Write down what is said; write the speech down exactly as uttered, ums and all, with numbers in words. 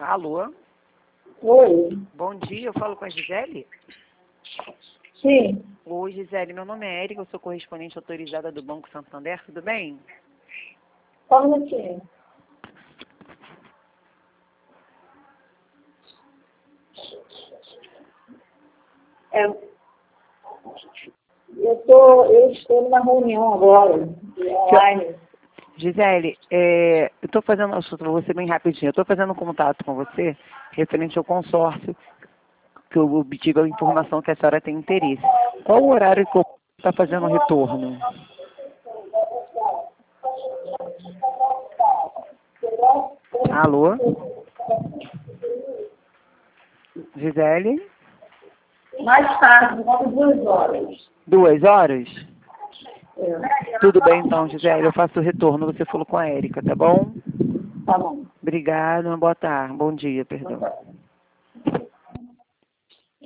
Alô? Oi. Bom dia, eu falo com a Gisele? Sim. Oi, Gisele, meu nome é Érica, eu sou correspondente autorizada do Banco Santander, tudo bem? Só um minutinho. É, eu, tô, eu estou numa reunião agora, online. Gisele, é, eu estou fazendo, vou ser bem rapidinho, eu estou fazendo um contato com você referente ao consórcio, que eu obtive a informação que a senhora tem interesse. Qual o horário que eu está fazendo o retorno? Alô? Gisele? Mais tarde, por volta de duas horas. Duas horas? É. Tudo bem então, Gisele, eu faço o retorno, você falou com a Érica, tá bom? Tá bom. Obrigada, boa tarde, bom dia, perdão. Boa tarde.